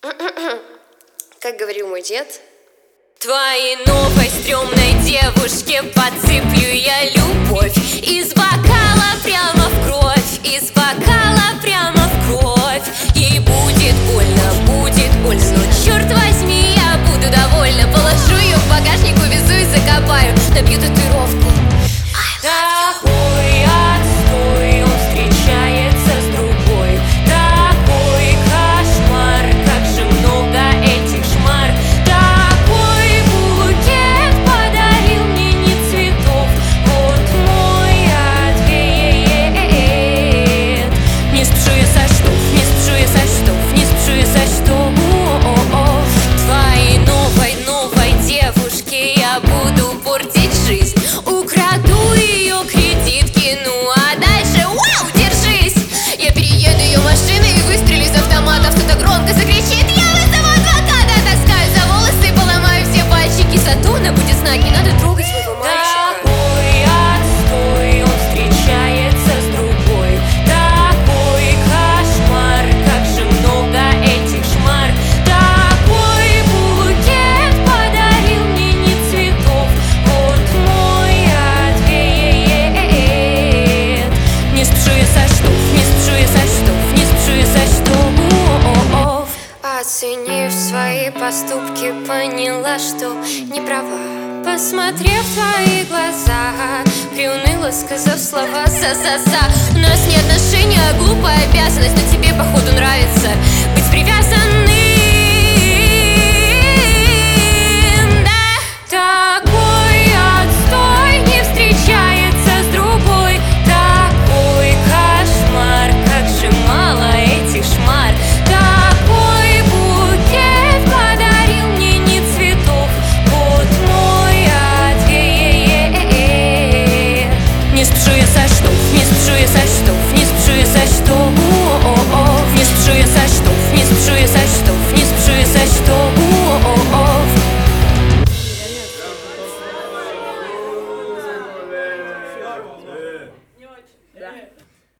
Как говорил мой дед: твоей новой стрёмной девушке подсыплю я любовь из бокала прямо в кровь, из бокала прямо в кровь. Ей будет больно, но черт возьми, я буду довольна. Положу ее в багажник, увезу и закопаю, набью татуировку. Такой отстой, он встречается с другой. Такой кошмар, как же много этих шмар. Такой букет подарил мне не цветов. Вот мой ответ. Не спешу я со штов, не спешу я со штов, не спешу я со штов. Твоей новой девушке я буду портить жизнь. Украду ее кредитки, ну а дальше вау, держись. Я перееду ее машиной и выстрелю из автомата. Кто-то громко закричит: я вызову адвоката. Таскаю за волосы и поломаю все пальчики. Зато она будет знать, не надо трогать своего мальчика. Такой отстой, он встречается с другой. Такой кошмар, как же много этих шмар. Такой букет подарил мне не цветов. Вот мой ответ. Не спешу я со штов, не спешу я со штов, не спешу я со штов. Оценив свои поступки, поняла, что не права. Посмотрев в твои глаза, приуныла, сказав слова «за-за-за». У нас не отношения, а глупая обязанность, но тебе походу нравится быть привязанной.